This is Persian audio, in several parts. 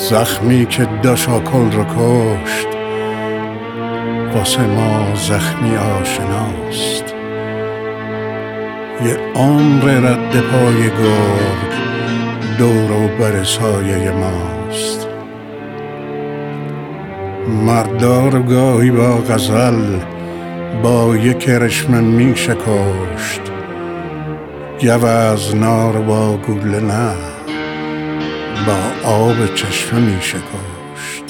زخمی که داشاکل رو کشت واسه ما زخمی آشناست. یه عمر رد پای گرگ دور و بر سایه ماست. مردار گاهی با غزل با یک کرشمه می شکشت، گوزنا رو با گوله نه با آب چشمه می شکشت.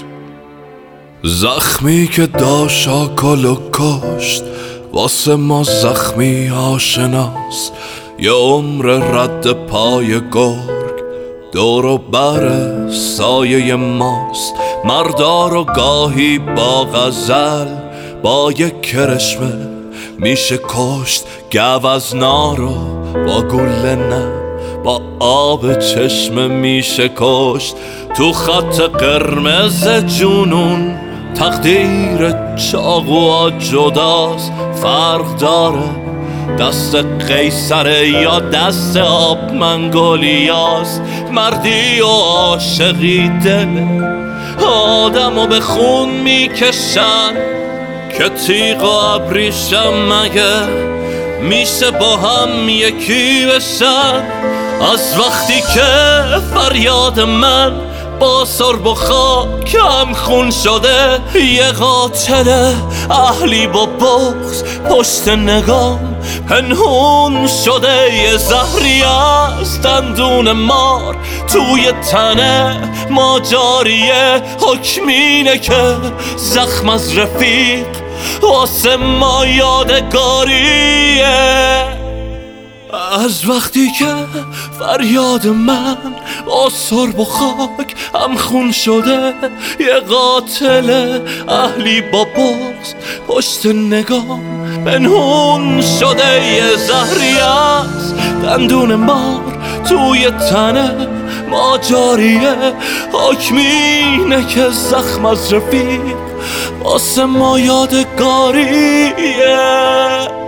زخمی که داشت آکالو کشت واسه ما زخمی آشناست. یه عمر رد پای گرگ دور و بر سایه ماست. مردار و گاهی با غزل با یک کرشمه میشه کشت، گوزنا رو با گوله نه با آب چشمه میشه کشت. تو خط قرمز جنون تقدیر چاقوها جداست. فرق داره دست قیصره یا دست آب منگولیاست. مردی و عاشقی دل آدمو به خون میکشن که تیغ و ابریشم مگه میشه با هم یکی بشن. از وقتی که فریاد من با سرب و خاک هم خون شده، یه قاتل اهلی با بغض پشت نگام پنهون شده. یه زهری از دندون مار توی تنه ما جاریه. حکمینه که زخم از رفیق واسه ما یادگاریه. از وقتی که فریاد من با سرب و خاک هم خون شده، یه قاتل اهلی با بغض پشت نگام پنهون شده. یه زهری از دندون مار توی تنه ما جاریه. حکمینه که زخم از رفیق واسه ما یادگاریه.